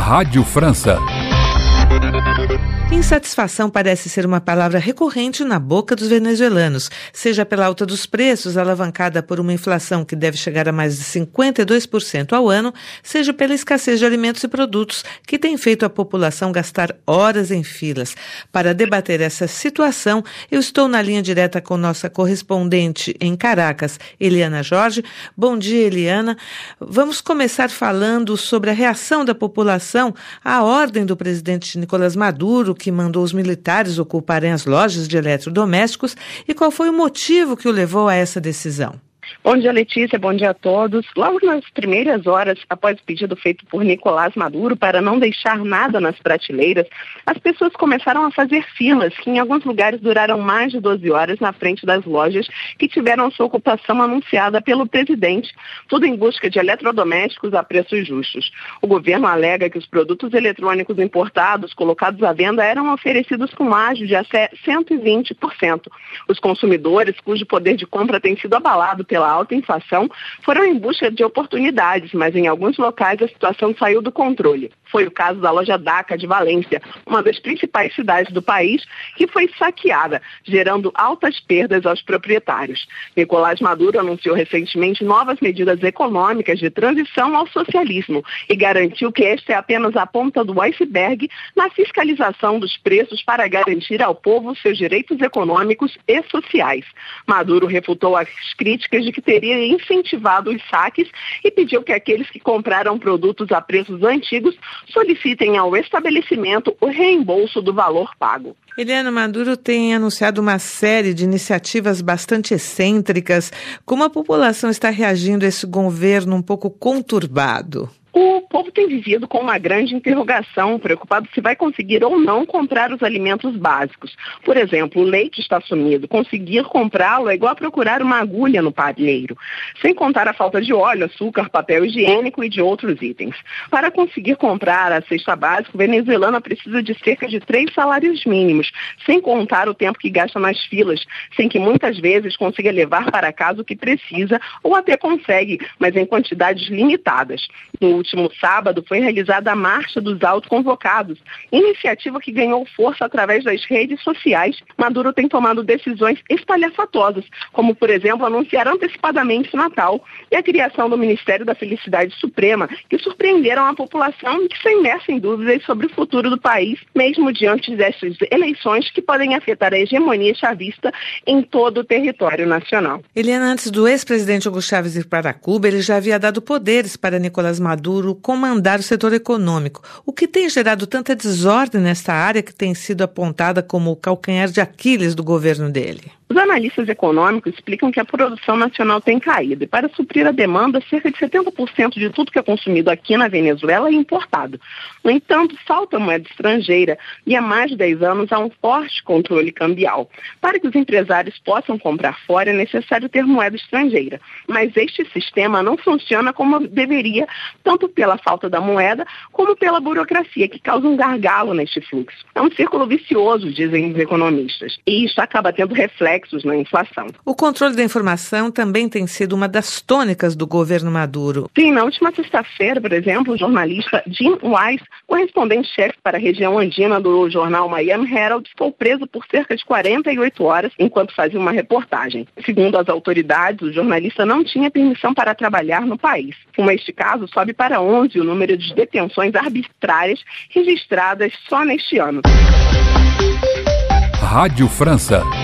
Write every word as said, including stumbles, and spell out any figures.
Rádio França. Insatisfação parece ser uma palavra recorrente na boca dos venezuelanos, seja pela alta dos preços, alavancada por uma inflação que deve chegar a mais de cinquenta e dois por cento ao ano, seja pela escassez de alimentos e produtos, que tem feito a população gastar horas em filas. Para debater essa situação, eu estou na linha direta com nossa correspondente em Caracas, Eliana Jorge. Bom dia, Eliana. Vamos começar falando sobre a reação da população à ordem do presidente Nicolás Maduro, que mandou os militares ocuparem as lojas de eletrodomésticos, e qual foi o motivo que o levou a essa decisão? Bom dia, Letícia. Bom dia a todos. Logo nas primeiras horas, após o pedido feito por Nicolás Maduro para não deixar nada nas prateleiras, as pessoas começaram a fazer filas, que em alguns lugares duraram mais de doze horas na frente das lojas que tiveram sua ocupação anunciada pelo presidente, tudo em busca de eletrodomésticos a preços justos. O governo alega que os produtos eletrônicos importados colocados à venda eram oferecidos com ágio de até cento e vinte por cento. Os consumidores, cujo poder de compra tem sido abalado pela alta inflação, foram em busca de oportunidades, mas em alguns locais a situação saiu do controle. Foi o caso da loja Daca de Valência, uma das principais cidades do país, que foi saqueada, gerando altas perdas aos proprietários. Nicolás Maduro anunciou recentemente novas medidas econômicas de transição ao socialismo e garantiu que esta é apenas a ponta do iceberg na fiscalização dos preços para garantir ao povo seus direitos econômicos e sociais. Maduro refutou as críticas de que teria incentivado os saques e pediu que aqueles que compraram produtos a preços antigos solicitem ao estabelecimento o reembolso do valor pago. Eliana, Maduro tem anunciado uma série de iniciativas bastante excêntricas. Como a população está reagindo a esse governo um pouco conturbado? O povo tem vivido com uma grande interrogação, preocupado se vai conseguir ou não comprar os alimentos básicos. Por exemplo, o leite está sumido. Conseguir comprá-lo é igual a procurar uma agulha no palheiro. Sem contar a falta de óleo, açúcar, papel higiênico e de outros itens. Para conseguir comprar a cesta básica, o venezuelano precisa de cerca de três salários mínimos, sem contar o tempo que gasta nas filas, sem que muitas vezes consiga levar para casa o que precisa, ou até consegue, mas em quantidades limitadas. No último sábado foi realizada a Marcha dos Autoconvocados, iniciativa que ganhou força através das redes sociais. Maduro tem tomado decisões espalhafatosas, como, por exemplo, anunciar antecipadamente o Natal e a criação do Ministério da Felicidade Suprema, que surpreenderam a população e que está imersa em dúvidas sobre o futuro do país, mesmo diante dessas eleições que podem afetar a hegemonia chavista em todo o território nacional. Eliana, antes do ex-presidente Hugo Chávez ir para Cuba, ele já havia dado poderes para Nicolás Maduro comandar o setor econômico. O que tem gerado tanta desordem nesta área que tem sido apontada como o calcanhar de Aquiles do governo dele? Os analistas econômicos explicam que a produção nacional tem caído e, para suprir a demanda, cerca de setenta por cento de tudo que é consumido aqui na Venezuela é importado. No entanto, falta moeda estrangeira e há mais de dez anos há um forte controle cambial. Para que os empresários possam comprar fora é necessário ter moeda estrangeira, mas este sistema não funciona como deveria, tanto pela falta da moeda como pela burocracia, que causa um gargalo neste fluxo. É um círculo vicioso, dizem os economistas, e isso acaba tendo reflexo na inflação. O controle da informação também tem sido uma das tônicas do governo Maduro. Sim, na última sexta-feira, por exemplo, o jornalista Jim Wise, correspondente-chefe para a região andina do jornal Miami Herald, ficou preso por cerca de quarenta e oito horas enquanto fazia uma reportagem. Segundo as autoridades, o jornalista não tinha permissão para trabalhar no país. Com este caso, sobe para onze o número de detenções arbitrárias registradas só neste ano. Rádio França.